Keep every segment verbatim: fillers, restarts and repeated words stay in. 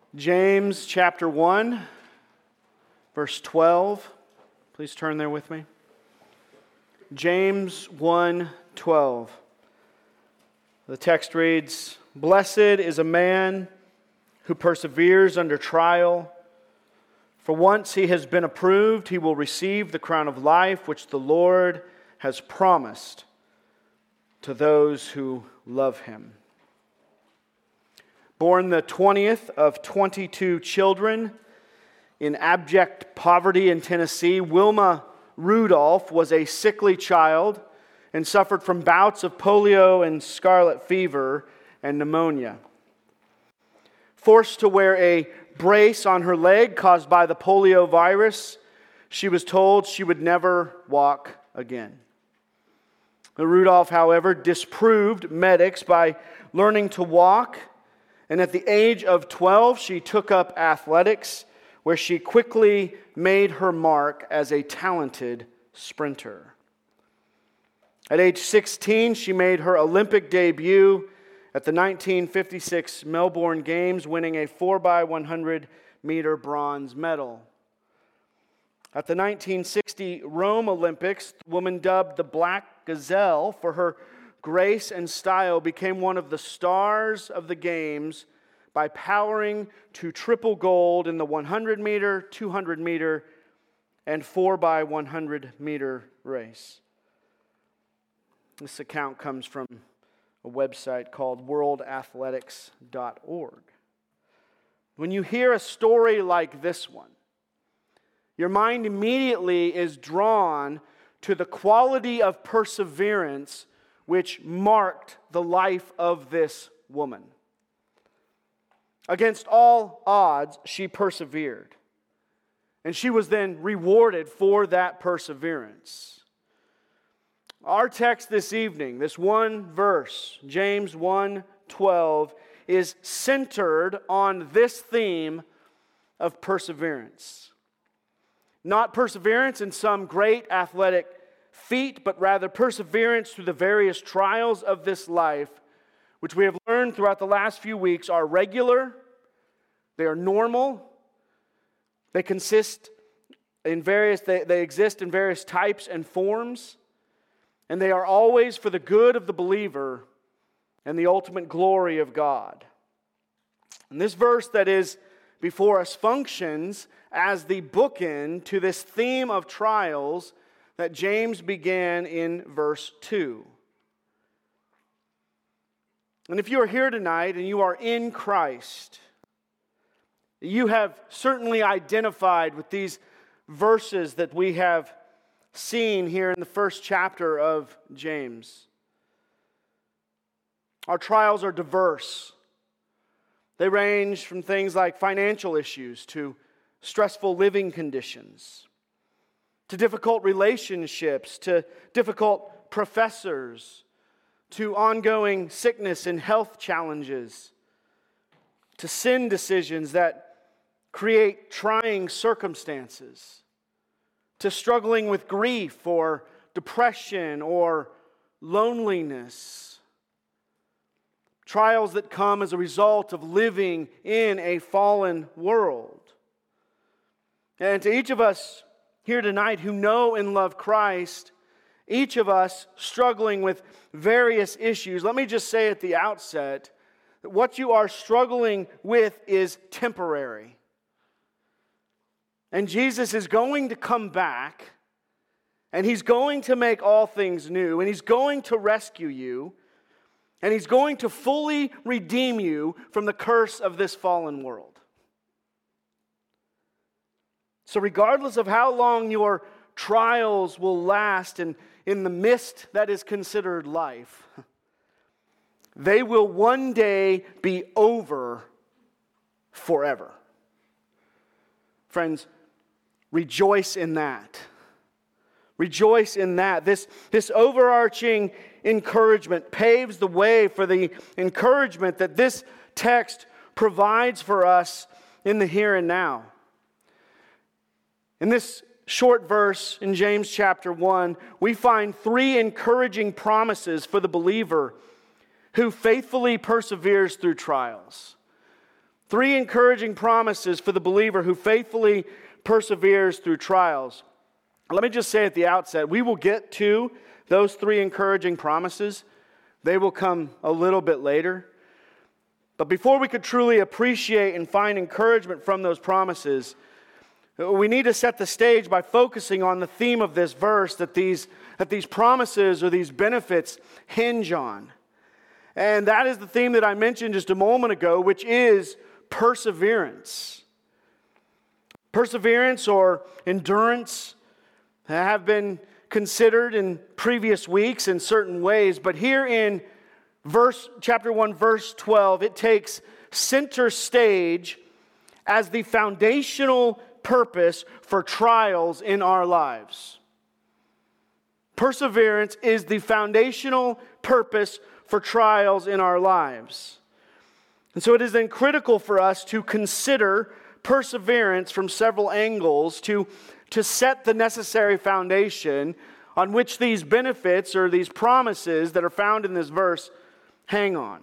James chapter one, verse twelve. Please turn there with me. James one twelve. The text reads, "Blessed is a man who perseveres under trial, for once he has been approved, he will receive the crown of life which the Lord has promised to those who love him." Born the twentieth of twenty-two children in abject poverty in Tennessee, Wilma Rudolph was a sickly child and suffered from bouts of polio and scarlet fever and pneumonia. Forced to wear a brace on her leg caused by the polio virus, she was told she would never walk again. Rudolph, however, disproved medics by learning to walk, and at the age of twelve, she took up athletics, where she quickly made her mark as a talented sprinter. At age sixteen, she made her Olympic debut at the nineteen fifty-six Melbourne Games, winning a four by one hundred meter bronze medal. At the nineteen sixty Rome Olympics, the woman dubbed the Black Gazelle for her grace and style became one of the stars of the Games by powering to triple gold in the one hundred meter, two hundred meter, and four by one hundred meter race. This account comes from a website called world athletics dot org. When you hear a story like this one, your mind immediately is drawn to the quality of perseverance which marked the life of this woman. Against all odds, she persevered. And she was then rewarded for that perseverance. Our text this evening, this one verse, James one twelve, is centered on this theme of perseverance. Not perseverance in some great athletic feat, but rather perseverance through the various trials of this life, which we have learned throughout the last few weeks are regular, they are normal, they consist in various, they, they exist in various types and forms, and they are always for the good of the believer and the ultimate glory of God. And this verse that is before us functions as the bookend to this theme of trials that James began in verse two. And if you are here tonight and you are in Christ, you have certainly identified with these verses that we have seen here in the first chapter of James. Our trials are diverse. They range from things like financial issues to stressful living conditions, to difficult relationships, to difficult professors, to ongoing sickness and health challenges, to sin decisions that create trying circumstances, to struggling with grief or depression or loneliness. Trials that come as a result of living in a fallen world. And to each of us here tonight who know and love Christ, each of us struggling with various issues, let me just say at the outset that what you are struggling with is temporary. And Jesus is going to come back, and He's going to make all things new, and He's going to rescue you, and He's going to fully redeem you from the curse of this fallen world. So regardless of how long your trials will last and in the mist that is considered life, they will one day be over forever. Friends, rejoice in that. Rejoice in that. This, this overarching encouragement paves the way for the encouragement that this text provides for us in the here and now. In this short verse in James chapter one, we find three encouraging promises for the believer who faithfully perseveres through trials. Three encouraging promises for the believer who faithfully perseveres through trials. Let me just say at the outset, we will get to those three encouraging promises. They will come a little bit later. But before we could truly appreciate and find encouragement from those promises, we need to set the stage by focusing on the theme of this verse that these, that these promises or these benefits hinge on. And that is the theme that I mentioned just a moment ago, which is perseverance. Perseverance or endurance have been considered in previous weeks in certain ways, but here in verse chapter one, verse twelve, it takes center stage as the foundational purpose for trials in our lives. Perseverance is the foundational purpose for trials in our lives. And so it is then critical for us to consider perseverance from several angles to, to set the necessary foundation on which these benefits or these promises that are found in this verse hang on.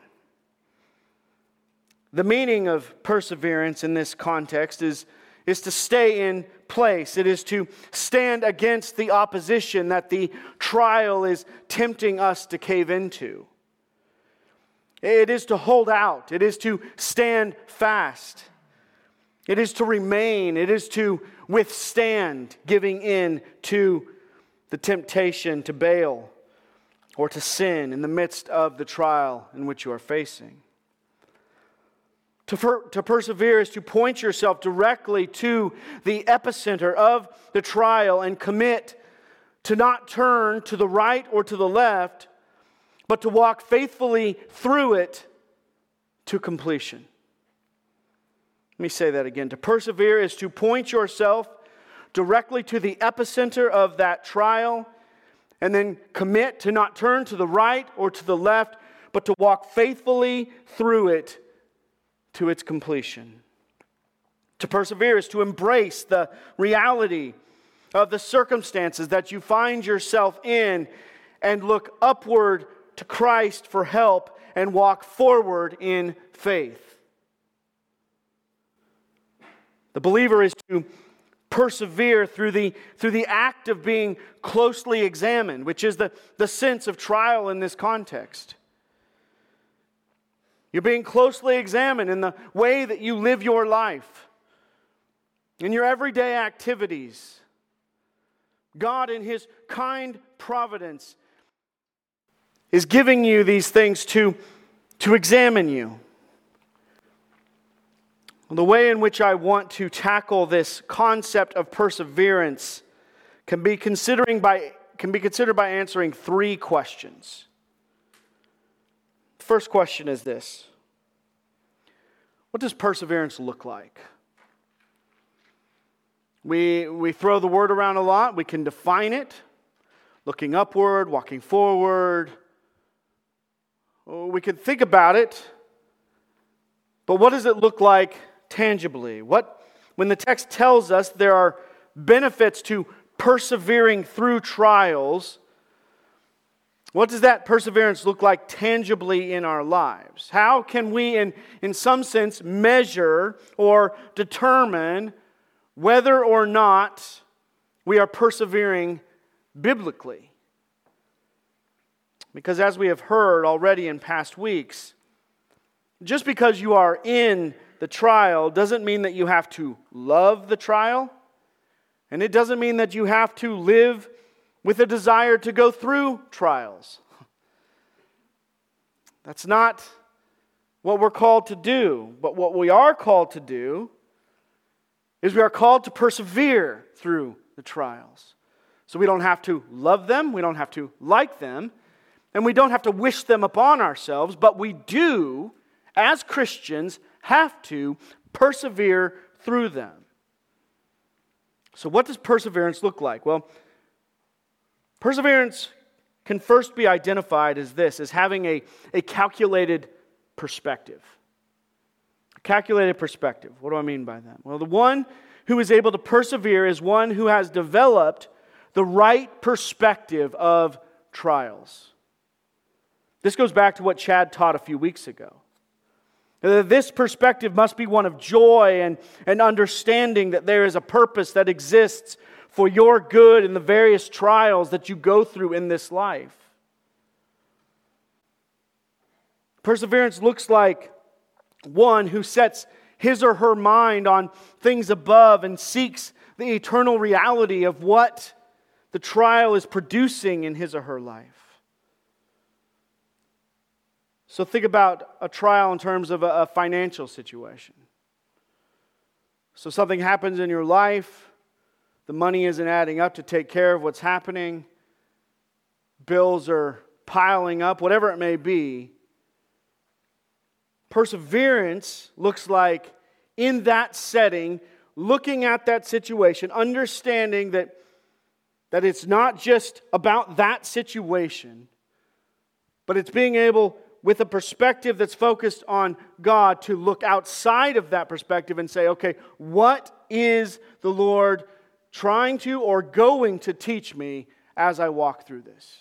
The meaning of perseverance in this context is, is to stay in place. It is to stand against the opposition that the trial is tempting us to cave into. It is to hold out. It is to stand fast. It is to remain. It is to withstand giving in to the temptation to bail or to sin in the midst of the trial in which you are facing. To, per- to persevere is to point yourself directly to the epicenter of the trial and commit to not turn to the right or to the left, but to walk faithfully through it to completion. Let me say that again. To persevere is to point yourself directly to the epicenter of that trial and then commit to not turn to the right or to the left, but to walk faithfully through it to its completion. To persevere is to embrace the reality of the circumstances that you find yourself in and look upward to Christ for help and walk forward in faith. The believer is to persevere through the, through the act of being closely examined, which is the, the sense of trial in this context. You're being closely examined in the way that you live your life, in your everyday activities. God, in His kind providence, is giving you these things to, to examine you. The way in which I want to tackle this concept of perseverance can be considering by can be considered by answering three questions. The first question is this: what does perseverance look like? We, we throw the word around a lot. We can define it. Looking upward, walking forward. We can think about it. But what does it look like tangibly? What, when the text tells us there are benefits to persevering through trials, what does that perseverance look like tangibly in our lives? How can we, in, in some sense, measure or determine whether or not we are persevering biblically? Because as we have heard already in past weeks, just because you are in the trial doesn't mean that you have to love the trial, and it doesn't mean that you have to live with a desire to go through trials. That's not what we're called to do. But what we are called to do is we are called to persevere through the trials. So we don't have to love them, we don't have to like them, and we don't have to wish them upon ourselves, but we do, as Christians, have to persevere through them. So what does perseverance look like? Well, perseverance can first be identified as this, as having a, a calculated perspective. A calculated perspective. What do I mean by that? Well, the one who is able to persevere is one who has developed the right perspective of trials. This goes back to what Chad taught a few weeks ago. This perspective must be one of joy and, and understanding that there is a purpose that exists for your good in the various trials that you go through in this life. Perseverance looks like one who sets his or her mind on things above and seeks the eternal reality of what the trial is producing in his or her life. So think about a trial in terms of a, a financial situation. So something happens in your life, the money isn't adding up to take care of what's happening, bills are piling up, whatever it may be. Perseverance looks like in that setting, looking at that situation, understanding that, that it's not just about that situation, but it's being able, with a perspective that's focused on God, to look outside of that perspective and say, okay, what is the Lord trying to or going to teach me as I walk through this?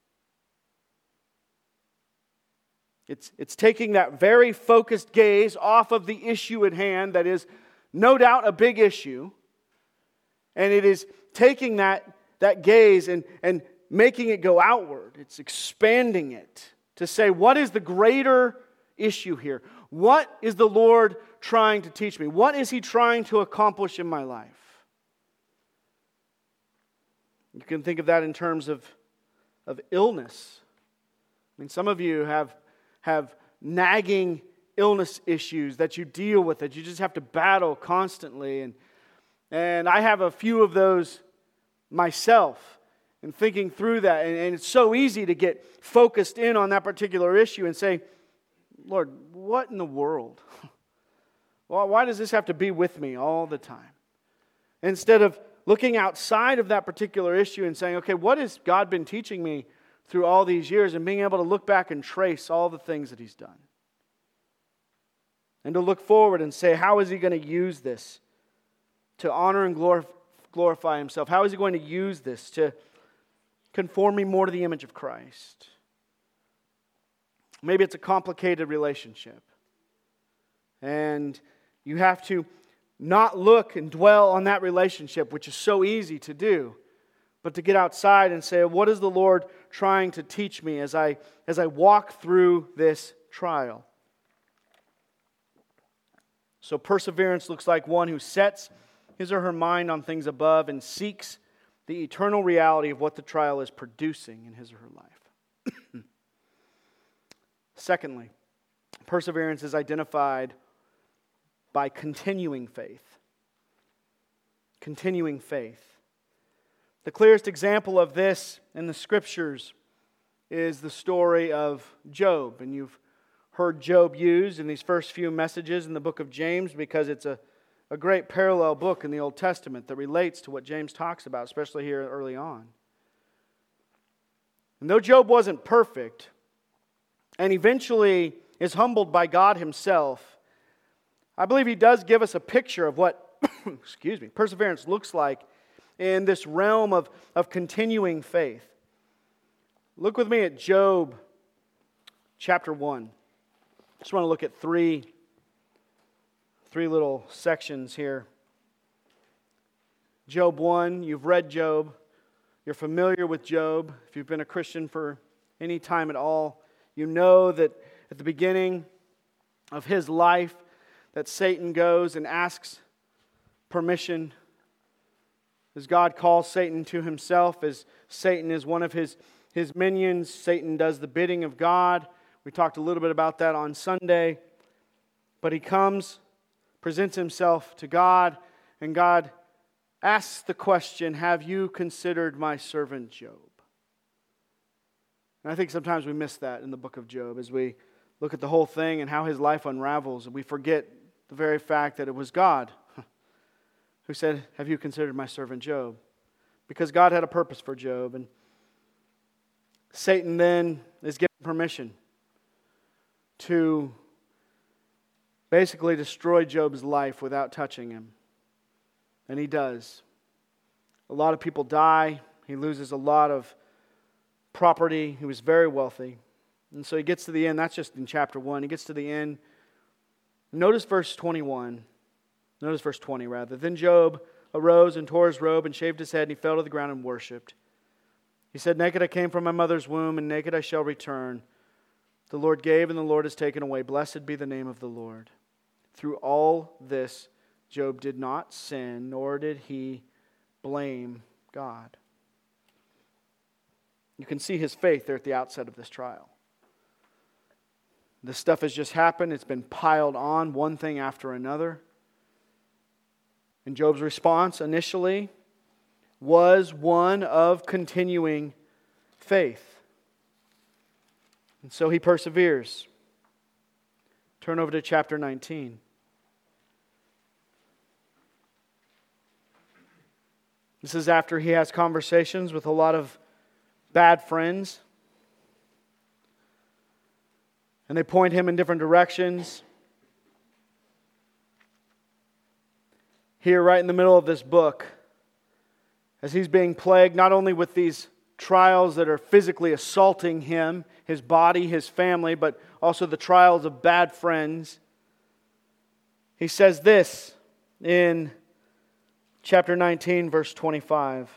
It's, it's taking that very focused gaze off of the issue at hand that is no doubt a big issue, and it is taking that, that gaze and, and making it go outward. It's expanding it to say, what is the greater issue here? What is the Lord trying to teach me? What is He trying to accomplish in my life? You can think of that in terms of, of illness. I mean, some of you have have nagging illness issues that you deal with, that you just have to battle constantly. And, and I have a few of those myself, and thinking through that. And, and it's so easy to get focused in on that particular issue and say, Lord, what in the world? Well, why does this have to be with me all the time? Instead of looking outside of that particular issue and saying, okay, what has God been teaching me through all these years, and being able to look back and trace all the things that He's done. And to look forward and say, how is He going to use this to honor and glorify Himself? How is He going to use this to conform me more to the image of Christ? Maybe it's a complicated relationship, and you have to not look and dwell on that relationship, which is so easy to do, but to get outside and say, what is the Lord trying to teach me as I, as I walk through this trial? So perseverance looks like one who sets his or her mind on things above and seeks the eternal reality of what the trial is producing in his or her life. Secondly, perseverance is identified by continuing faith. Continuing faith. The clearest example of this in the Scriptures is the story of Job. And you've heard Job used in these first few messages in the book of James because it's a, a great parallel book in the Old Testament that relates to what James talks about, especially here early on. And though Job wasn't perfect, and eventually is humbled by God Himself, I believe he does give us a picture of what excuse me, perseverance looks like in this realm of, of continuing faith. Look with me at Job chapter one. I just want to look at three, three little sections here. Job one, you've read Job. You're familiar with Job. If you've been a Christian for any time at all, you know that at the beginning of his life that Satan goes and asks permission as God calls Satan to himself, as Satan is one of his, his minions. Satan does the bidding of God. We talked a little bit about that on Sunday. But he comes, presents himself to God, and God asks the question, have you considered my servant Job? And I think sometimes we miss that in the book of Job as we look at the whole thing and how his life unravels, and we forget the very fact that it was God who said, have you considered my servant Job? Because God had a purpose for Job. And Satan then is given permission to basically destroy Job's life without touching him. And he does. A lot of people die. He loses a lot of property. He was very wealthy. And so he gets to the end. That's just in chapter one. He gets to the end Notice verse twenty-one. Notice verse twenty, rather. Then Job arose and tore his robe and shaved his head, and he fell to the ground and worshipped. He said, naked I came from my mother's womb, and naked I shall return. The Lord gave, and the Lord has taken away. Blessed be the name of the Lord. Through all this, Job did not sin, nor did he blame God. You can see his faith there at the outset of this trial. This stuff has just happened. It's been piled on, one thing after another. And Job's response initially was one of continuing faith. And so he perseveres. Turn over to chapter nineteen. This is after he has conversations with a lot of bad friends. And they point him in different directions. Here, right in the middle of this book, as he's being plagued not only with these trials that are physically assaulting him, his body, his family, but also the trials of bad friends, he says this in chapter nineteen, verse twenty-five.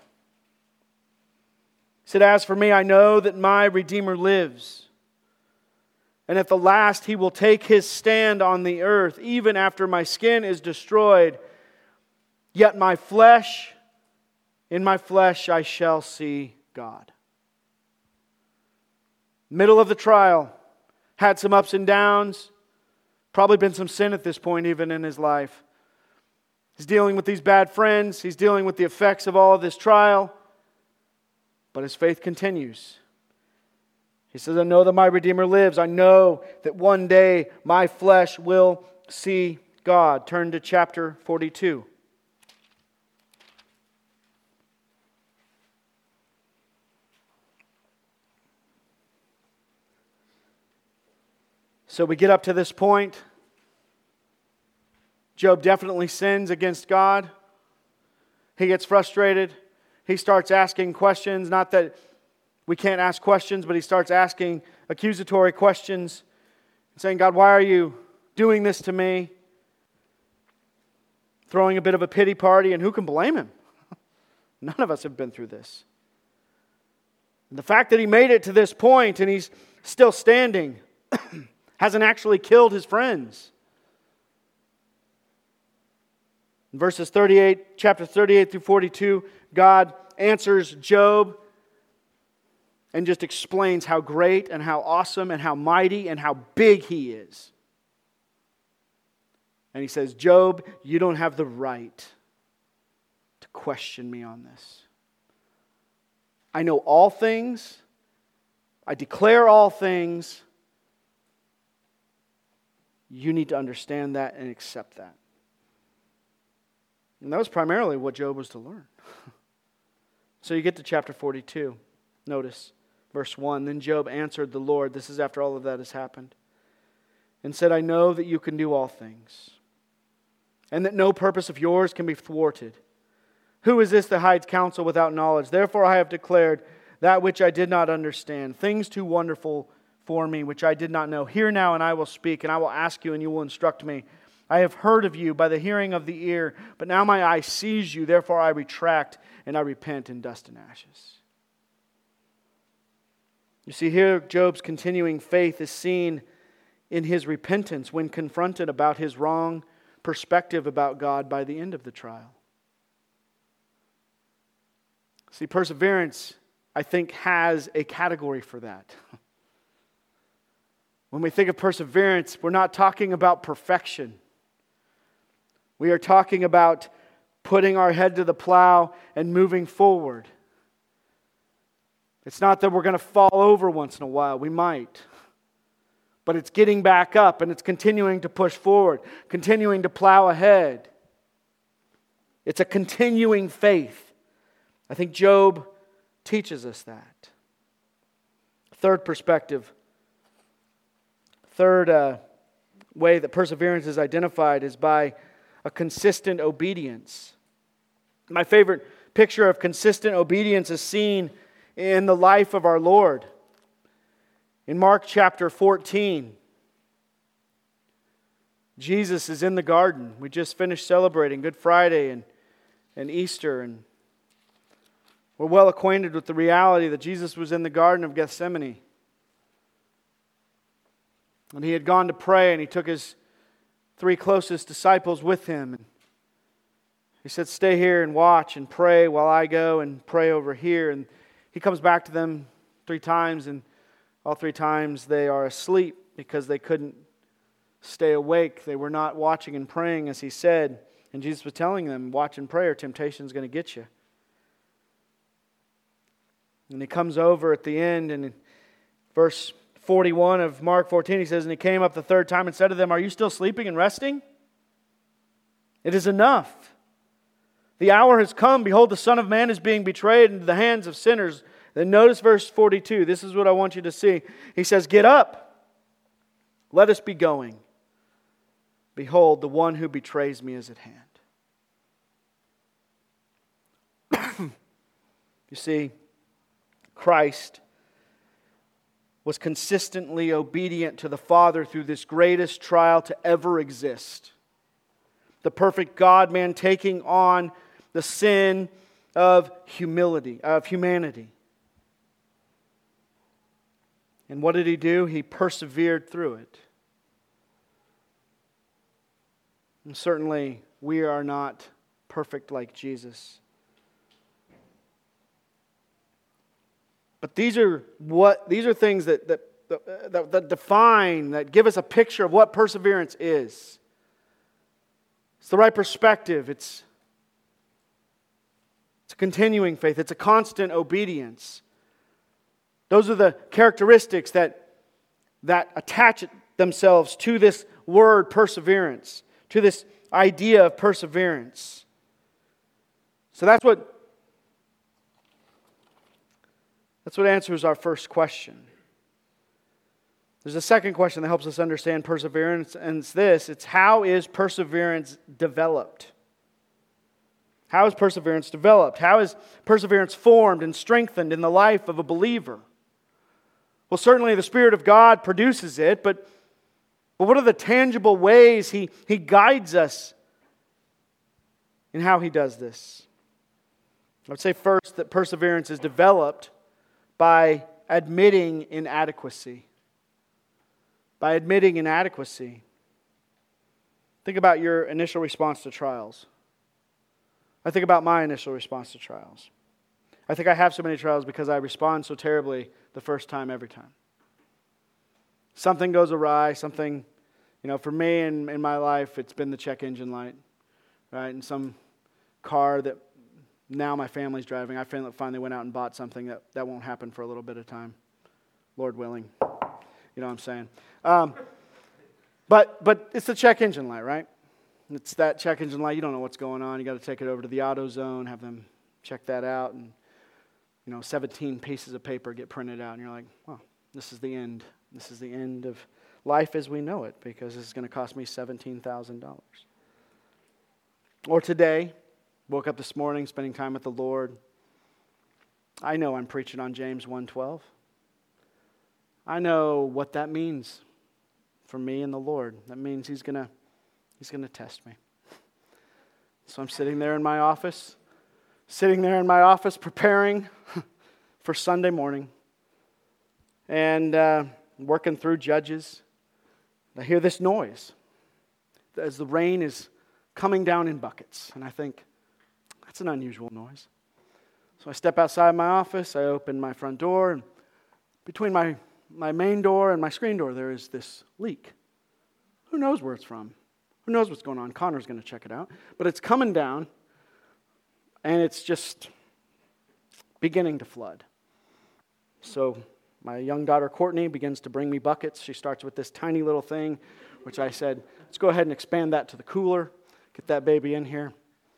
He said, as for me, I know that my Redeemer lives, and at the last he will take his stand on the earth, even after my skin is destroyed. Yet my flesh, in my flesh I shall see God. Middle of the trial, had some ups and downs, probably been some sin at this point even in his life. He's dealing with these bad friends, he's dealing with the effects of all of this trial, but his faith continues. He says, I know that my Redeemer lives. I know that one day my flesh will see God. Turn to chapter forty-two. So we get up to this point. Job definitely sins against God. He gets frustrated. He starts asking questions. Not that we can't ask questions, but he starts asking accusatory questions. Saying, God, why are you doing this to me? Throwing a bit of a pity party, and who can blame him? None of us have been through this. And the fact that he made it to this point and he's still standing hasn't actually killed his friends. In verses thirty-eight, chapter thirty-eight through forty-two, God answers Job and just explains how great and how awesome and how mighty and how big he is. And he says, Job, you don't have the right to question me on this. I know all things. I declare all things. You need to understand that and accept that. And that was primarily what Job was to learn. So you get to chapter forty-two. Notice verse one. Then Job answered the Lord, this is after all of that has happened, and said, I know that you can do all things, and that no purpose of yours can be thwarted. Who is this that hides counsel without knowledge? Therefore I have declared that which I did not understand, things too wonderful for me, which I did not know. Hear now, and I will speak, and I will ask you, and you will instruct me. I have heard of you by the hearing of the ear, but now my eye sees you, therefore I retract, and I repent in dust and ashes. You see, here Job's continuing faith is seen in his repentance when confronted about his wrong perspective about God by the end of the trial. See, perseverance, I think, has a category for that. When we think of perseverance, we're not talking about perfection. We are talking about putting our head to the plow and moving forward. It's not that we're going to fall over once in a while. We might. But it's getting back up and it's continuing to push forward, continuing to plow ahead. It's a continuing faith. I think Job teaches us that. Third perspective. Third uh, way that perseverance is identified is by a consistent obedience. My favorite picture of consistent obedience is seen in the life of our Lord. In Mark chapter fourteen, Jesus is in the garden. We just finished celebrating Good Friday and, and Easter, and we're well acquainted with the reality that Jesus was in the Garden of Gethsemane. And he had gone to pray, and he took his three closest disciples with him. And he said, stay here and watch and pray while I go and pray over here. And he comes back to them three times, and all three times they are asleep because they couldn't stay awake. They were not watching and praying as he said. And Jesus was telling them, watch and pray or temptation's going to get you. And he comes over at the end, and in verse forty-one of Mark fourteen, he says, and he came up the third time and said to them, are you still sleeping and resting? It is enough. The hour has come. Behold, the Son of Man is being betrayed into the hands of sinners. Then notice verse forty-two. This is what I want you to see. He says, get up. Let us be going. Behold, the one who betrays me is at hand. You see, Christ was consistently obedient to the Father through this greatest trial to ever exist. The perfect God-man taking on the sin of humility, of humanity. And what did he do? He persevered through it. And certainly, we are not perfect like Jesus. But these are what these are things that that, that that define, that give us a picture of what perseverance is. It's the right perspective. It's, it's a continuing faith. It's a constant obedience. Those are the characteristics that, that attach themselves to this word perseverance, to this idea of perseverance. So that's what that's what answers our first question. There's a second question that helps us understand perseverance, and it's this. It's how is perseverance developed? How is perseverance developed? How is perseverance formed and strengthened in the life of a believer? Well, certainly the Spirit of God produces it, but, but what are the tangible ways He, he guides us in how He does this? I would say first that perseverance is developed by admitting inadequacy. By admitting inadequacy. Think about your initial response to trials. I think about my initial response to trials. I think I have so many trials because I respond so terribly the first time every time. Something goes awry, something, you know, for me in, in my life, it's been the check engine light, right? And some car that now my family's driving, I finally went out and bought something that, that won't happen for a little bit of time, Lord willing. You know what I'm saying? Um, but but it's the check engine light, right? It's that check engine light. You don't know what's going on. You got to take it over to the AutoZone, have them check that out, and you know, seventeen pieces of paper get printed out, and you're like, "Well, this is the end. This is the end of life as we know it, because this is going to cost me seventeen thousand dollars." Or today, woke up this morning, spending time with the Lord. I know I'm preaching on James one twelve. I know what that means for me and the Lord. That means He's gonna, He's gonna test me. So I'm sitting there in my office, sitting there in my office preparing for Sunday morning, and uh, working through Judges. I hear this noise as the rain is coming down in buckets, and I think that's an unusual noise. So I step outside my office. I open my front door, and between my my main door and my screen door, there is this leak. Who knows where it's from? Who knows what's going on? Connor's going to check it out. But it's coming down, and it's just beginning to flood. So my young daughter, Courtney, begins to bring me buckets. She starts with this tiny little thing, which I said, let's go ahead and expand that to the cooler. Get that baby in here.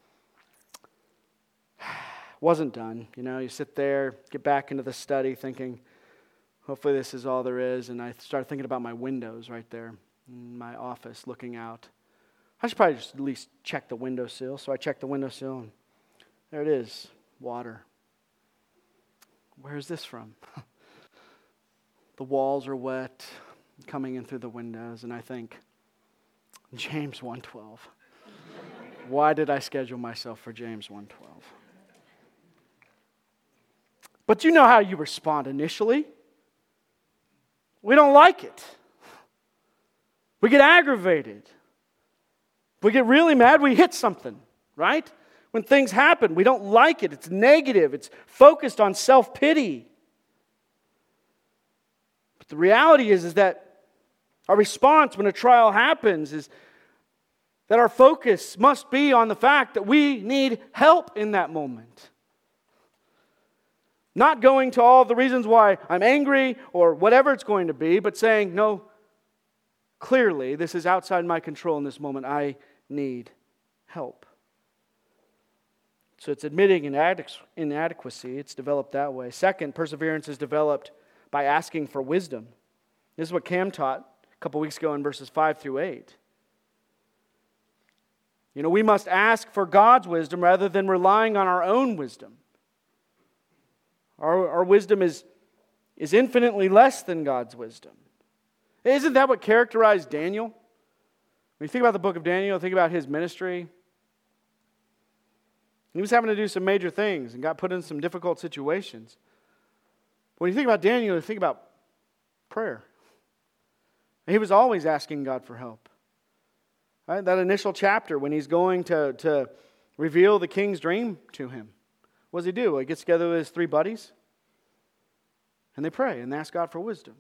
Wasn't done. You know, you sit there, get back into the study thinking, hopefully this is all there is. And I started thinking about my windows right there in my office looking out. I should probably just at least check the windowsill. So I checked the windowsill, and there it is, water. Where is this from? The walls are wet, coming in through the windows, and I think, James one twelve. Why did I schedule myself for James one twelve? But you know how you respond initially. We don't like it. We get aggravated. We get really mad, we hit something, right? When things happen, we don't like it. It's negative. It's focused on self-pity. But the reality is, is that our response when a trial happens is that our focus must be on the fact that we need help in that moment. Not going to all the reasons why I'm angry or whatever it's going to be, but saying, no, clearly this is outside my control in this moment. I need help. So it's admitting inadequacy. It's developed that way. Second, perseverance is developed by asking for wisdom. This is what Cam taught a couple weeks ago in verses five through eight. You know, we must ask for God's wisdom rather than relying on our own wisdom. Our, our wisdom is, is infinitely less than God's wisdom. Isn't that what characterized Daniel? When you think about the book of Daniel, think about his ministry. He was having to do some major things and got put in some difficult situations. When you think about Daniel, you think about prayer. He was always asking God for help. Right? That initial chapter when he's going to, to reveal the king's dream to him. What does he do? He gets together with his three buddies and they pray and they ask God for wisdom.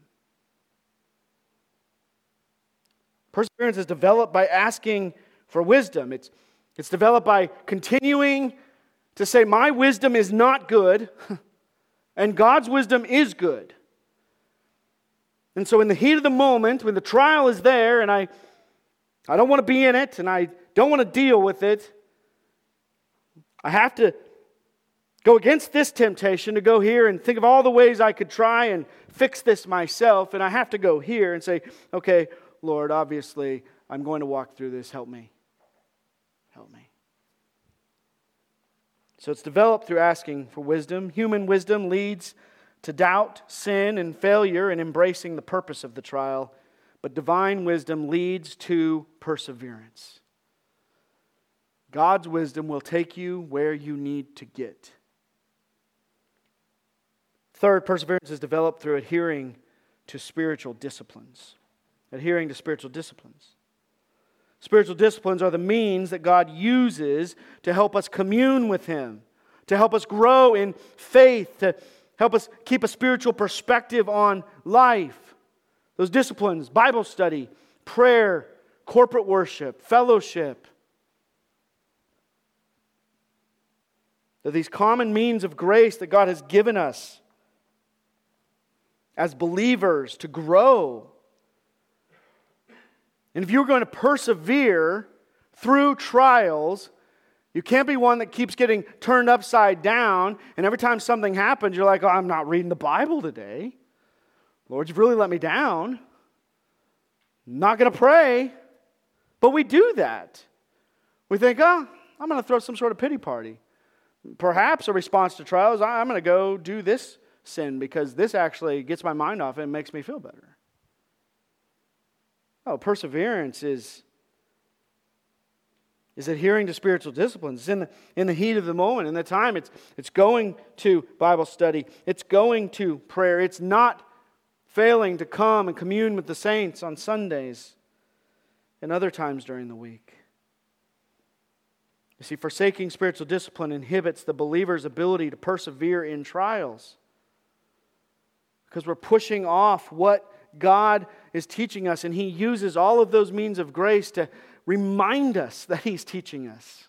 Perseverance is developed by asking for wisdom. It's, it's developed by continuing to say, my wisdom is not good and God's wisdom is good. And so in the heat of the moment, when the trial is there and I, I don't want to be in it and I don't want to deal with it, I have to go against this temptation to go here and think of all the ways I could try and fix this myself. And I have to go here and say, okay, Lord, obviously, I'm going to walk through this. Help me. Help me. So it's developed through asking for wisdom. Human wisdom leads to doubt, sin, and failure in embracing the purpose of the trial. But divine wisdom leads to perseverance. God's wisdom will take you where you need to get. Third, perseverance is developed through adhering to spiritual disciplines. Adhering to spiritual disciplines. Spiritual disciplines are the means that God uses to help us commune with Him, to help us grow in faith, to help us keep a spiritual perspective on life. Those disciplines, Bible study, prayer, corporate worship, fellowship. They're these common means of grace that God has given us as believers to grow. And if you're going to persevere through trials, you can't be one that keeps getting turned upside down, and every time something happens, you're like, oh, I'm not reading the Bible today. Lord, you've really let me down. I'm not going to pray. But we do that. We think, oh, I'm going to throw some sort of pity party. Perhaps a response to trials, I'm going to go do this sin because this actually gets my mind off it and makes me feel better. Oh, perseverance is, is adhering to spiritual disciplines. It's in the, in the heat of the moment, in the time. It's, it's going to Bible study. It's going to prayer. It's not failing to come and commune with the saints on Sundays and other times during the week. You see, forsaking spiritual discipline inhibits the believer's ability to persevere in trials. Because we're pushing off what God is teaching us, and He uses all of those means of grace to remind us that He's teaching us.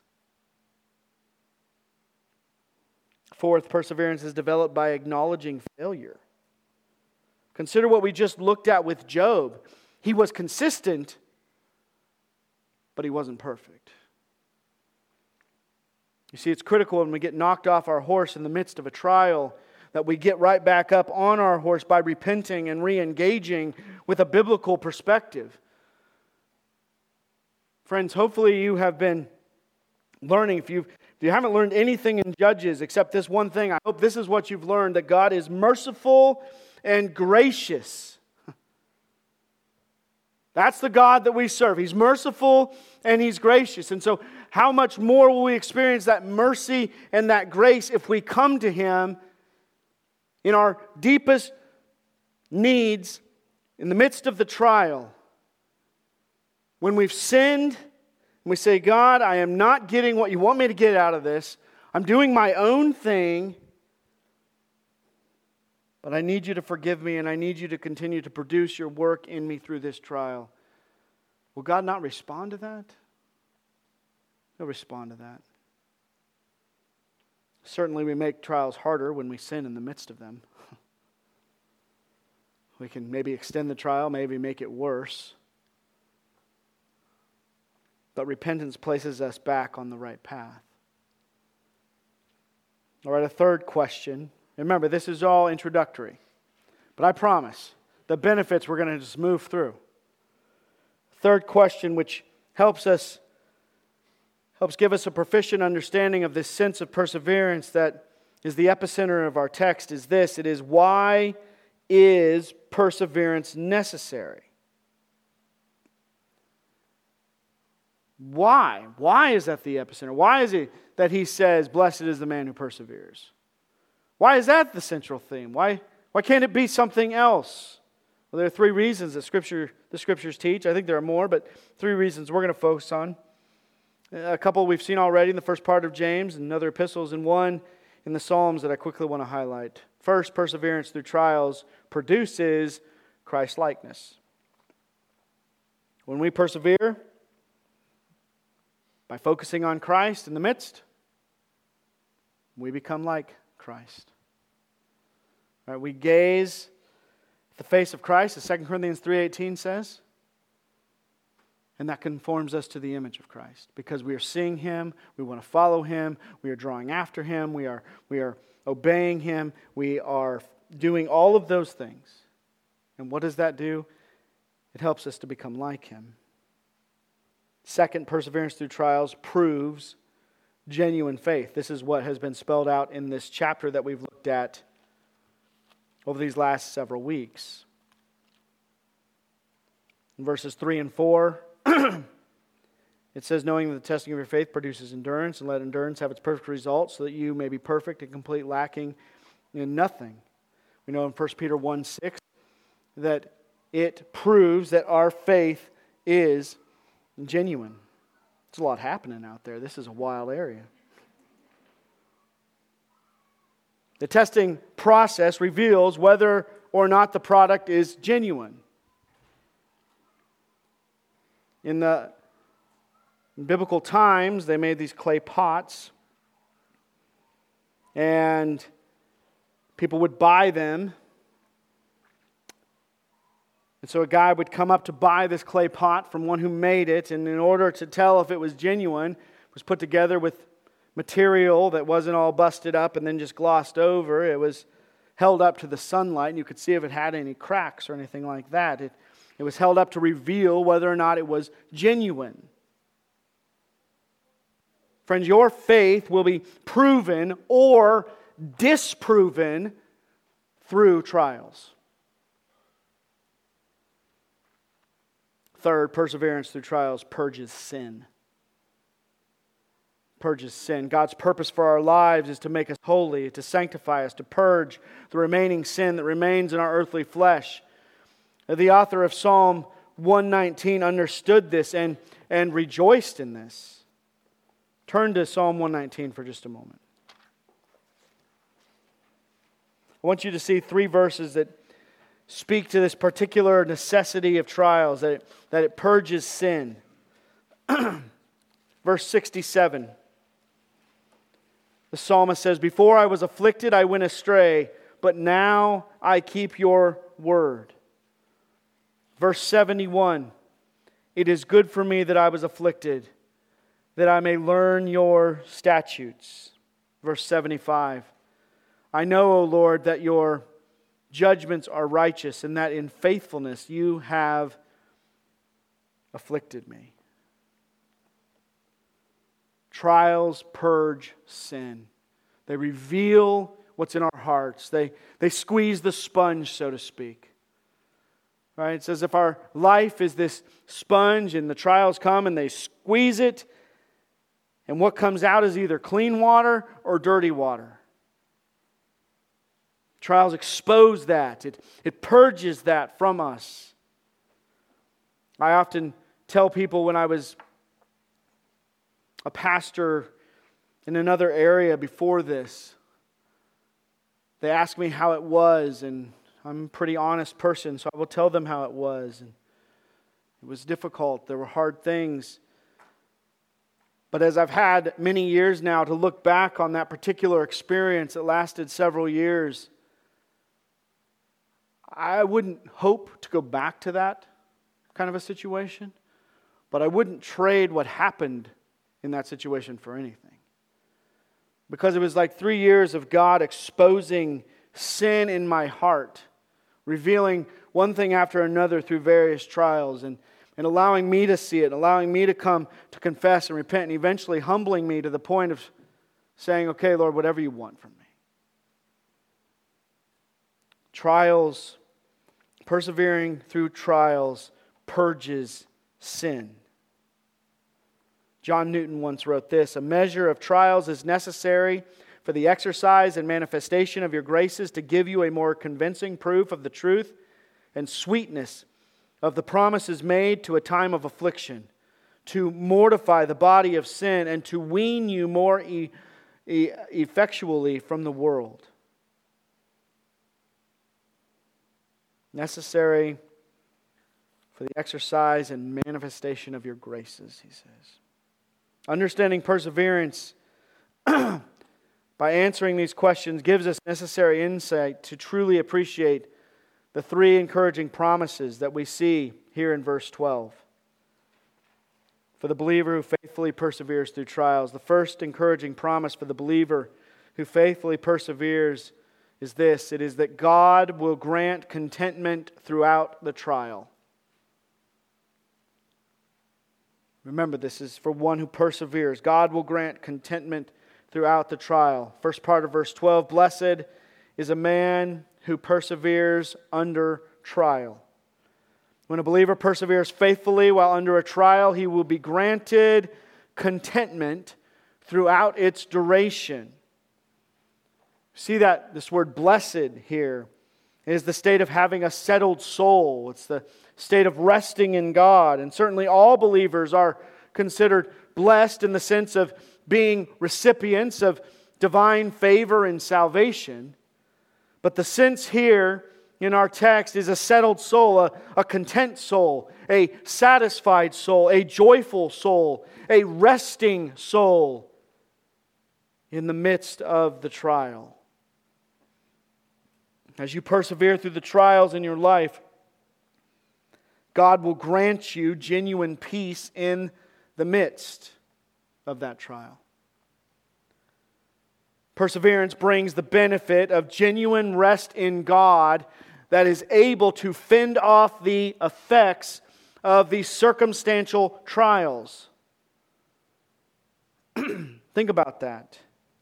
Fourth, perseverance is developed by acknowledging failure. Consider what we just looked at with Job. He was consistent, but he wasn't perfect. You see, it's critical when we get knocked off our horse in the midst of a trial that we get right back up on our horse by repenting and re-engaging with a biblical perspective. Friends, hopefully you have been learning. If, you've, if you haven't learned anything in Judges except this one thing, I hope this is what you've learned, that God is merciful and gracious. That's the God that we serve. He's merciful and He's gracious. And so how much more will we experience that mercy and that grace if we come to Him in our deepest needs, in the midst of the trial? When we've sinned, and we say, God, I am not getting what you want me to get out of this. I'm doing my own thing. But I need you to forgive me, and I need you to continue to produce your work in me through this trial. Will God not respond to that? He'll respond to that. Certainly we make trials harder when we sin in the midst of them. We can maybe extend the trial, maybe make it worse. But repentance places us back on the right path. All right, a third question. Remember, this is all introductory. But I promise, the benefits we're going to just move through. Third question, which helps us, helps give us a proficient understanding of this sense of perseverance that is the epicenter of our text, is this. It is, why is perseverance necessary? Why? Why is that the epicenter? Why is it that he says, blessed is the man who perseveres? Why is that the central theme? Why, why can't it be something else? Well, there are three reasons that Scripture, the Scriptures teach. I think there are more, but three reasons we're going to focus on. A couple we've seen already in the first part of James and other epistles, and one in the Psalms that I quickly want to highlight. First, perseverance through trials produces Christ-likeness. When we persevere, by focusing on Christ in the midst, we become like Christ. All right, we gaze at the face of Christ, as Second Corinthians three eighteen says, and that conforms us to the image of Christ. Because we are seeing Him, we want to follow Him, we are drawing after Him, we are, we are obeying Him, we are doing all of those things. And what does that do? It helps us to become like Him. Second, perseverance through trials proves genuine faith. This is what has been spelled out in this chapter that we've looked at over these last several weeks. In verses three and four, it says, knowing that the testing of your faith produces endurance, and let endurance have its perfect result, so that you may be perfect and complete, lacking in nothing. We know in First Peter one six that it proves that our faith is genuine. There's a lot happening out there. This is a wild area. The testing process reveals whether or not the product is genuine. In the in biblical times, they made these clay pots, and people would buy them. And so a guy would come up to buy this clay pot from one who made it, and in order to tell if it was genuine, it was put together with material that wasn't all busted up and then just glossed over. It was held up to the sunlight, and you could see if it had any cracks or anything like that. It, it was held up to reveal whether or not it was genuine. Friends, your faith will be proven or disproven through trials. Third, perseverance through trials purges sin. Purges sin. God's purpose for our lives is to make us holy, to sanctify us, to purge the remaining sin that remains in our earthly flesh. The author of Psalm one nineteen understood this and, and rejoiced in this. Turn to Psalm one nineteen for just a moment. I want you to see three verses that speak to this particular necessity of trials, that it, that it purges sin. Verse sixty-seven. The psalmist says, before I was afflicted, I went astray, but now I keep your word. Verse seventy-one. It is good for me that I was afflicted, that I may learn your statutes. Verse seventy-five. I know, O Lord, that your judgments are righteous, and that in faithfulness you have afflicted me. Trials purge sin. They reveal what's in our hearts. They, they squeeze the sponge, so to speak. Right? It's as if our life is this sponge and the trials come and they squeeze it, and what comes out is either clean water or dirty water. Trials expose that. It, it purges that from us. I often tell people when I was a pastor in another area before this, they ask me how it was, and I'm a pretty honest person, so I will tell them how it was. And it was difficult. There were hard things. But as I've had many years now to look back on that particular experience that lasted several years, I wouldn't hope to go back to that kind of a situation, but I wouldn't trade what happened in that situation for anything. Because it was like three years of God exposing sin in my heart, revealing one thing after another through various trials, and, and allowing me to see it, allowing me to come to confess and repent, and eventually humbling me to the point of saying, okay, Lord, whatever you want from me. Trials, persevering through trials, purges sin. John Newton once wrote this: a measure of trials is necessary for the exercise and manifestation of your graces, to give you a more convincing proof of the truth and sweetness of the promises made to a time of affliction, to mortify the body of sin, and to wean you more e- e- effectually from the world. Necessary for the exercise and manifestation of your graces, he says. Understanding perseverance by answering these questions gives us necessary insight to truly appreciate the three encouraging promises that we see here in verse twelve. For the believer who faithfully perseveres through trials, the first encouraging promise for the believer who faithfully perseveres is this: it is that God will grant contentment throughout the trial. Remember, this is for one who perseveres. God will grant contentment throughout the trial. First part of verse twelve, blessed is a man who perseveres under trial. When a believer perseveres faithfully while under a trial, he will be granted contentment throughout its duration. See that this word blessed here is the state of having a settled soul. It's the state of resting in God. And certainly all believers are considered blessed in the sense of being recipients of divine favor and salvation. But the sense here in our text is a settled soul, a, a content soul, a satisfied soul, a joyful soul, a resting soul in the midst of the trial. As you persevere through the trials in your life, God will grant you genuine peace in the midst of that trial. Perseverance brings the benefit of genuine rest in God that is able to fend off the effects of these circumstantial trials. Think about that.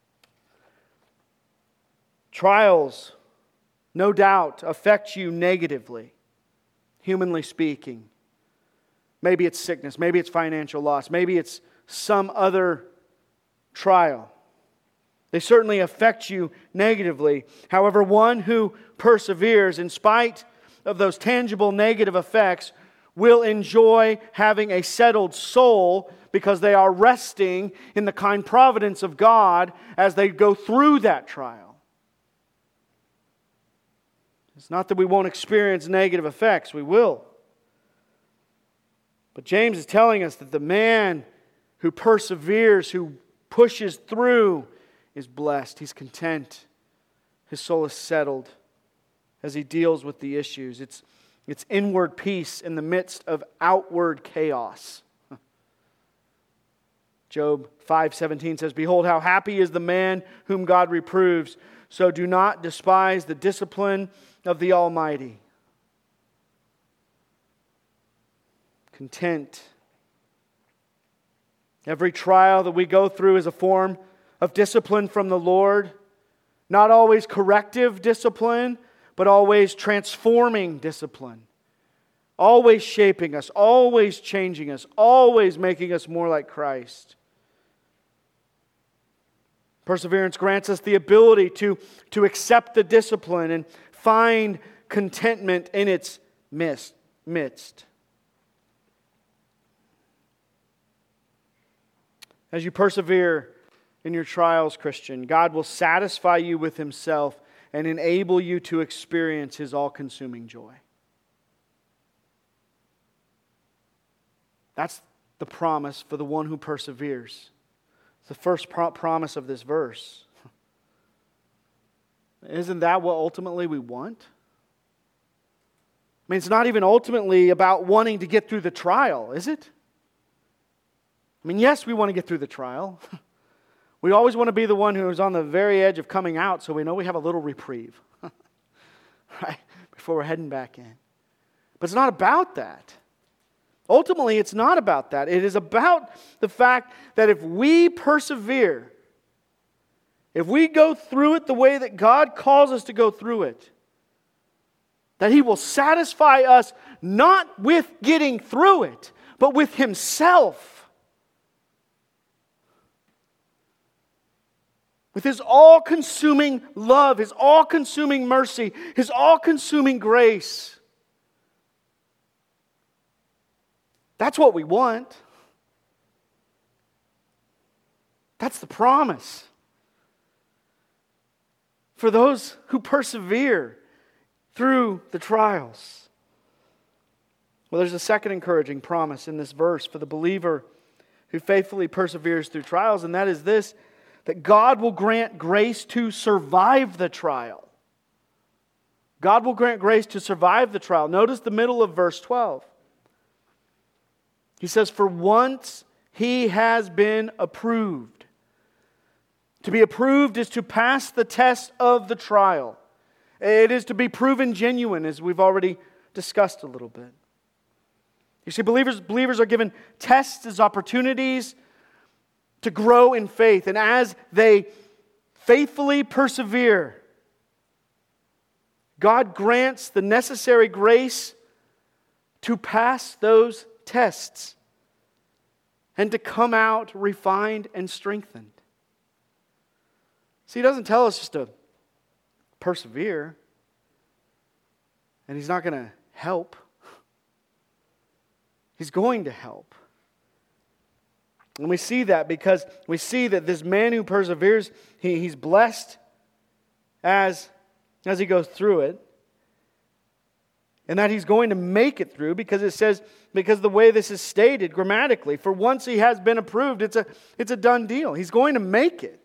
Trials, no doubt, affect you negatively, humanly speaking. Maybe it's sickness, maybe it's financial loss, maybe it's some other trial. They certainly affect you negatively. However, one who perseveres in spite of those tangible negative effects will enjoy having a settled soul because they are resting in the kind providence of God as they go through that trial. It's not that we won't experience negative effects, we will. But James is telling us that the man who perseveres, who pushes through, is blessed. He's content. His soul is settled as he deals with the issues. It's, it's inward peace in the midst of outward chaos. Job five seventeen says, behold, how happy is the man whom God reproves. So do not despise the discipline of the Almighty. Content. Every trial that we go through is a form of discipline from the Lord. Not always corrective discipline, but always transforming discipline. always shaping us, always changing us, always making us more like Christ. Perseverance grants us the ability to, to accept the discipline and find contentment in its midst. As you persevere in your trials, Christian, God will satisfy you with Himself and enable you to experience His all-consuming joy. That's the promise for the one who perseveres. It's the first pro- promise of this verse. Isn't that what ultimately we want? I mean, it's not even ultimately about wanting to get through the trial, is it? I mean, yes, we want to get through the trial. We always want to be the one who is on the very edge of coming out so we know we have a little reprieve, right? Before we're heading back in. But it's not about that. Ultimately, it's not about that. It is about the fact that if we persevere, if we go through it the way that God calls us to go through it, that He will satisfy us not with getting through it, but with Himself. With His all-consuming love, His all-consuming mercy, His all-consuming grace. That's what we want. That's the promise. For those who persevere through the trials. Well, there's a second encouraging promise in this verse for the believer who faithfully perseveres through trials, and that is this: that God will grant grace to survive the trial. God will grant grace to survive the trial. Notice the middle of verse twelve. He says, "For once he has been approved." To be approved is to pass the test of the trial. It is to be proven genuine, as we've already discussed a little bit. You see, believers, believers are given tests as opportunities to grow in faith. And as they faithfully persevere, God grants the necessary grace to pass those tests and to come out refined and strengthened. See, He doesn't tell us just to persevere, and He's not going to help. He's going to help. And we see that because we see that this man who perseveres, he, he's blessed as, as he goes through it. And that he's going to make it through, because it says, because the way this is stated grammatically, for once he has been approved, it's a, it's a done deal. He's going to make it.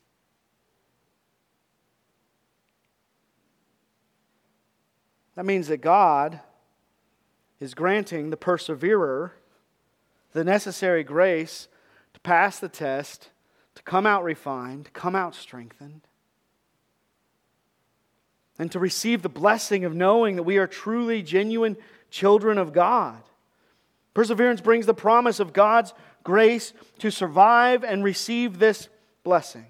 That means that God is granting the perseverer the necessary grace to pass the test, to come out refined, to come out strengthened, and to receive the blessing of knowing that we are truly genuine children of God. Perseverance brings the promise of God's grace to survive and receive this blessing.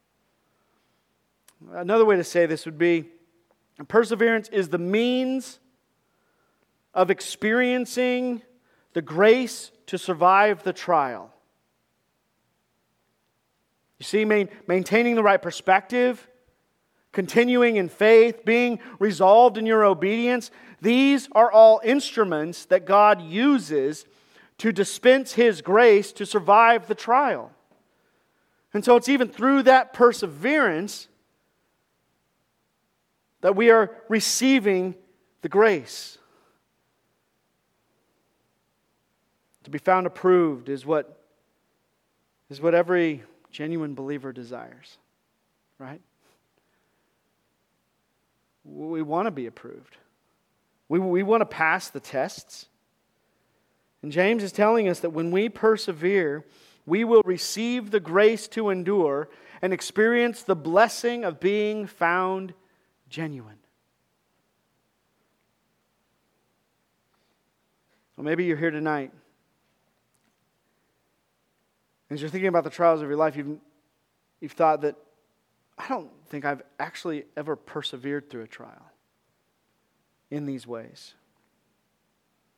Another way to say this would be, perseverance is the means of experiencing the grace to survive the trial. You see, main, maintaining the right perspective, continuing in faith, being resolved in your obedience, these are all instruments that God uses to dispense His grace to survive the trial. And so it's even through that perseverance that we are receiving the grace. To be found approved is what, is what every genuine believer desires, right? We want to be approved. We, we want to pass the tests. And James is telling us that when we persevere, we will receive the grace to endure and experience the blessing of being found genuine. Well, maybe you're here tonight. As you're thinking about the trials of your life, you've, you've thought that, I don't think I've actually ever persevered through a trial in these ways.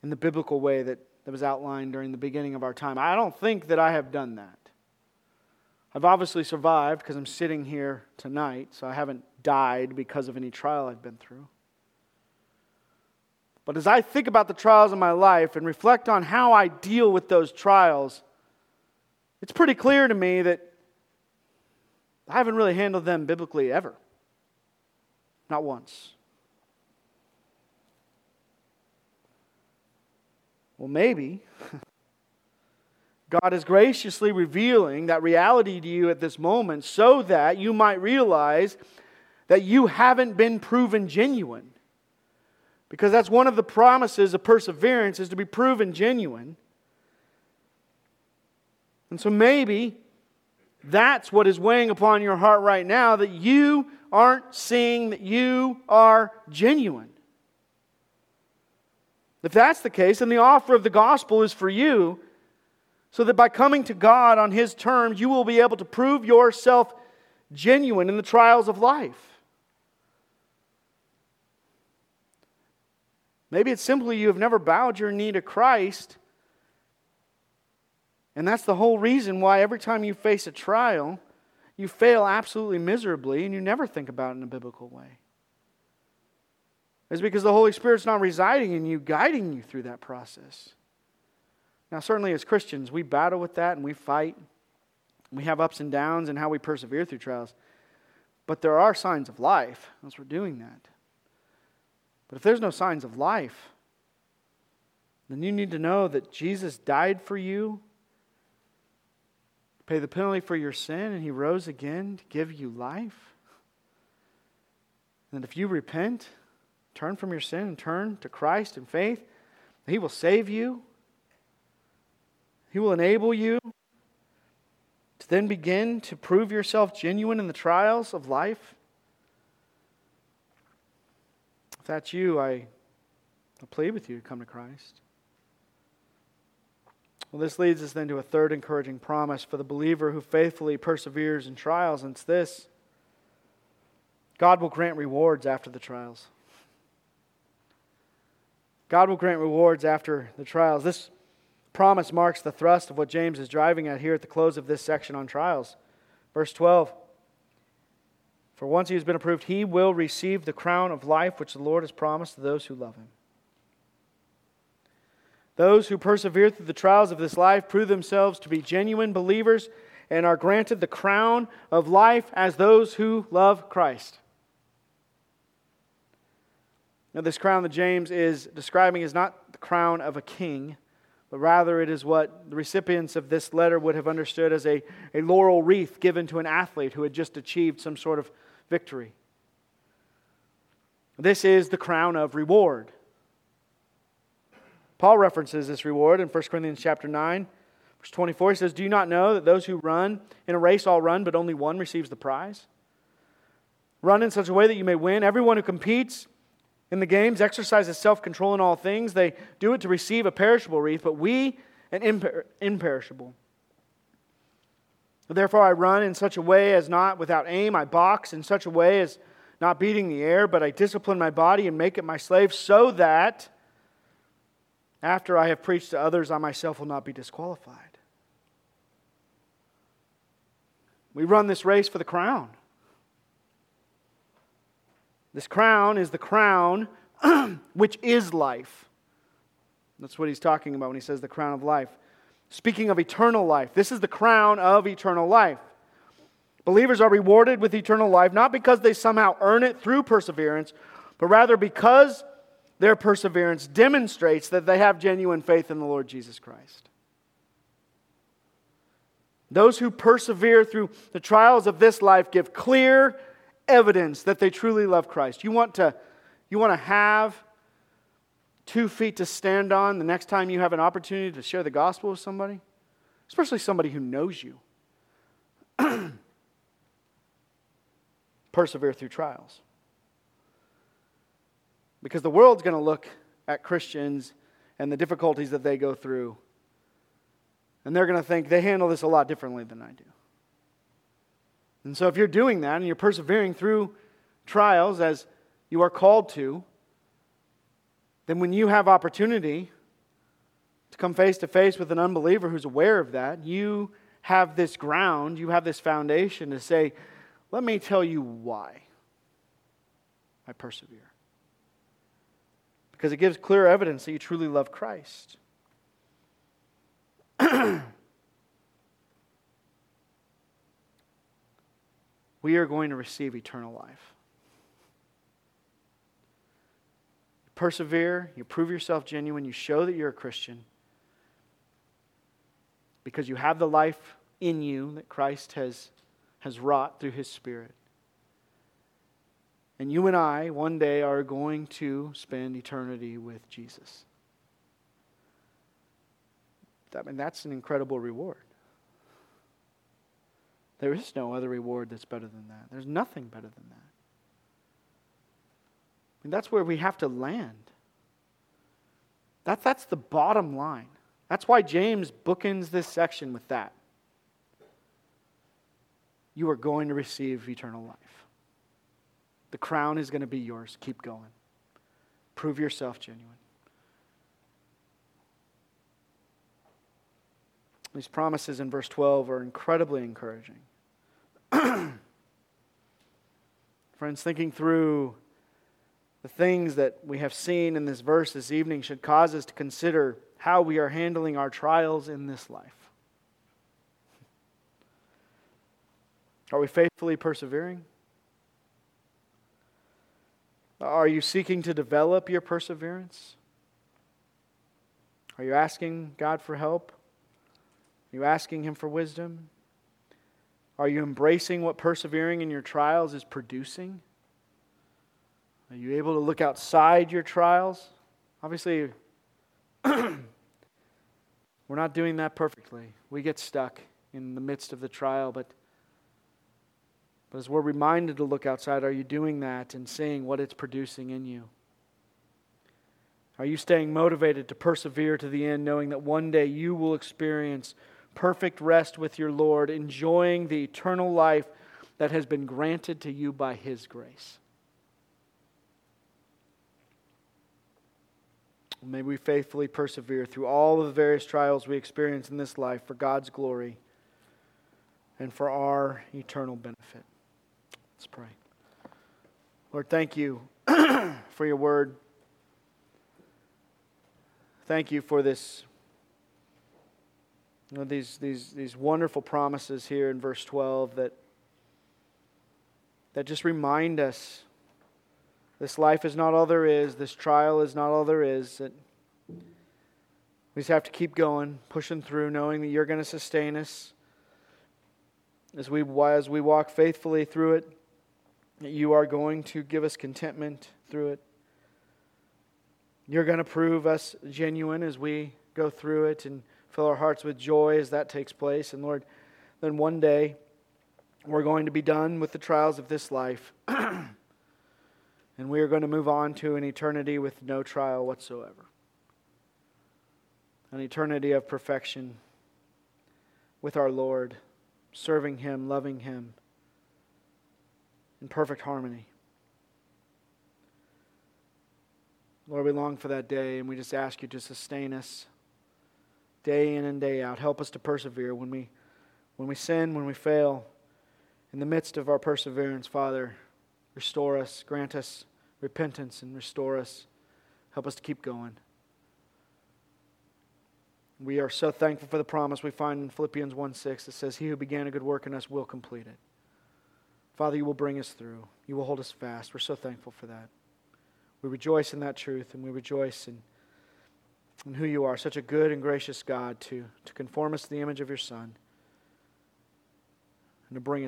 in the biblical way that, that was outlined during the beginning of our time. I don't think that I have done that. I've obviously survived because I'm sitting here tonight, so I haven't died because of any trial I've been through. But as I think about the trials of my life and reflect on how I deal with those trials, it's pretty clear to me that I haven't really handled them biblically ever. Not once. Well, maybe God is graciously revealing that reality to you at this moment so that you might realize that you haven't been proven genuine. Because that's one of the promises of perseverance, is to be proven genuine. And so maybe that's what is weighing upon your heart right now, that you aren't seeing that you are genuine. If that's the case, then the offer of the gospel is for you, so that by coming to God on His terms, you will be able to prove yourself genuine in the trials of life. Maybe it's simply you have never bowed your knee to Christ, and that's the whole reason why every time you face a trial, you fail absolutely miserably and you never think about it in a biblical way. It's because the Holy Spirit's not residing in you, guiding you through that process. Now, certainly as Christians, we battle with that and we fight. We have ups and downs in how we persevere through trials. But there are signs of life as we're doing that. But if there's no signs of life, then you need to know that Jesus died for you, pay the penalty for your sin, and He rose again to give you life. And if you repent, turn from your sin and turn to Christ in faith, He will save you. He will enable you to then begin to prove yourself genuine in the trials of life. If that's you, I, I plead with you to come to Christ. Well, this leads us then to a third encouraging promise for the believer who faithfully perseveres in trials, and it's this: God will grant rewards after the trials. God will grant rewards after the trials. This promise marks the thrust of what James is driving at here at the close of this section on trials. Verse twelve. For once he has been approved, he will receive the crown of life which the Lord has promised to those who love Him. Those who persevere through the trials of this life prove themselves to be genuine believers and are granted the crown of life as those who love Christ. Now, this crown that James is describing is not the crown of a king, but rather it is what the recipients of this letter would have understood as a, a laurel wreath given to an athlete who had just achieved some sort of victory. This is the crown of reward. Paul references this reward in First Corinthians chapter nine, verse twenty-four. He says, "Do you not know that those who run in a race all run, but only one receives the prize? Run in such a way that you may win. Everyone who competes in the games exercises self-control in all things. They do it to receive a perishable wreath, but we an imper- imperishable. Therefore I run in such a way as not without aim. I box in such a way as not beating the air, but I discipline my body and make it my slave, so that after I have preached to others, I myself will not be disqualified." We run this race for the crown. This crown is the crown which is life. That's what he's talking about when he says the crown of life. Speaking of eternal life, this is the crown of eternal life. Believers are rewarded with eternal life, not because they somehow earn it through perseverance, but rather because their perseverance demonstrates that they have genuine faith in the Lord Jesus Christ. Those who persevere through the trials of this life give clear evidence that they truly love Christ. You want to, you want to have two feet to stand on the next time you have an opportunity to share the gospel with somebody, especially somebody who knows you. Persevere through trials. Because the world's going to look at Christians and the difficulties that they go through, and they're going to think they handle this a lot differently than I do. And so if you're doing that and you're persevering through trials as you are called to, then when you have opportunity to come face to face with an unbeliever who's aware of that, you have this ground, you have this foundation to say, let me tell you why I persevere. Because it gives clear evidence that you truly love Christ. We are going to receive eternal life. You persevere, you prove yourself genuine, you show that you're a Christian. Because you have the life in you that Christ has, has wrought through His Spirit. And you and I, one day, are going to spend eternity with Jesus. I mean, that's an incredible reward. There is no other reward that's better than that. There's nothing better than that. And that's where we have to land. That, that's the bottom line. That's why James bookends this section with that. You are going to receive eternal life. The crown is going to be yours. Keep going. Prove yourself genuine. These promises in verse twelve are incredibly encouraging. Friends, thinking through the things that we have seen in this verse this evening should cause us to consider how we are handling our trials in this life. Are we faithfully persevering? Are you seeking to develop your perseverance? Are you asking God for help? Are you asking Him for wisdom? Are you embracing what persevering in your trials is producing? Are you able to look outside your trials? Obviously, we're not doing that perfectly. We get stuck in the midst of the trial, but But as we're reminded to look outside, are you doing that and seeing what it's producing in you? Are you staying motivated to persevere to the end, knowing that one day you will experience perfect rest with your Lord, enjoying the eternal life that has been granted to you by His grace? May we faithfully persevere through all of the various trials we experience in this life for God's glory and for our eternal benefit. Let's pray. Lord, thank you for your word. Thank you for this, you know, these, these, these wonderful promises here in verse twelve that, that just remind us this life is not all there is, this trial is not all there is, that we just have to keep going, pushing through, knowing that you're going to sustain us as we, as we walk faithfully through it. That you are going to give us contentment through it. You're going to prove us genuine as we go through it and fill our hearts with joy as that takes place. And Lord, then one day we're going to be done with the trials of this life. And we are going to move on to an eternity with no trial whatsoever. An eternity of perfection with our Lord, serving Him, loving Him, in perfect harmony. Lord, we long for that day, and we just ask you to sustain us day in and day out. Help us to persevere when we, when we sin, when we fail. In the midst of our perseverance, Father, restore us, grant us repentance, and restore us. Help us to keep going. We are so thankful for the promise we find in Philippians one six that says, He who began a good work in us will complete it. Father, you will bring us through. You will hold us fast. We're so thankful for that. We rejoice in that truth, and we rejoice in, in who you are, such a good and gracious God to, to conform us to the image of your Son and to bring us